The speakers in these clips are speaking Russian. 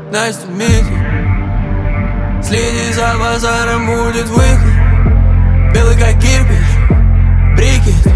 Nice to meet you. Следи за базаром, будет выход. Белый как кирпич, брикет.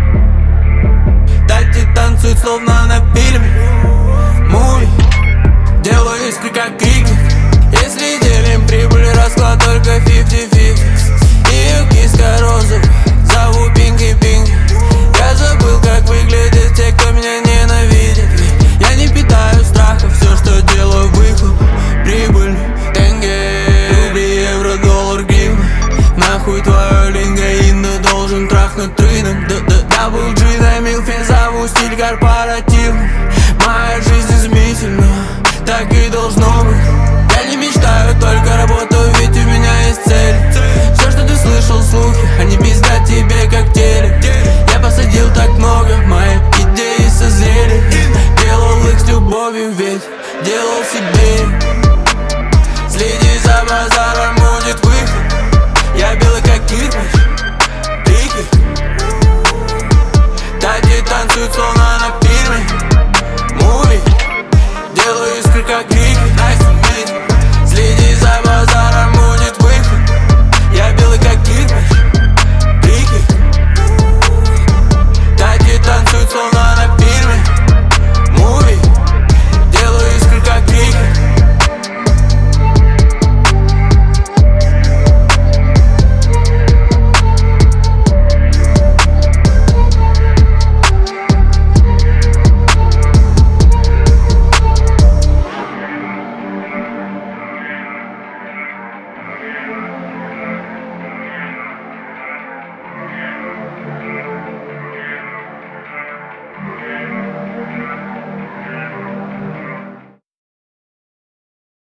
Тати танцуют словно на фильме. Муви, делаю искры как крикет. Если делим прибыль, расклад только 50-50. Ее киска розовая, зову Пинки-Пинки. Я забыл, как выглядят те, кто меня ненавидит. Я не питаю страха, все, что делаю, выхлоп. Прибыль, тенге, рубли, евро, доллар, гривна. Нахуй твою линго, инда должен трахнуть рынок. Дабл G, на милфе, зову стиль корпоратив.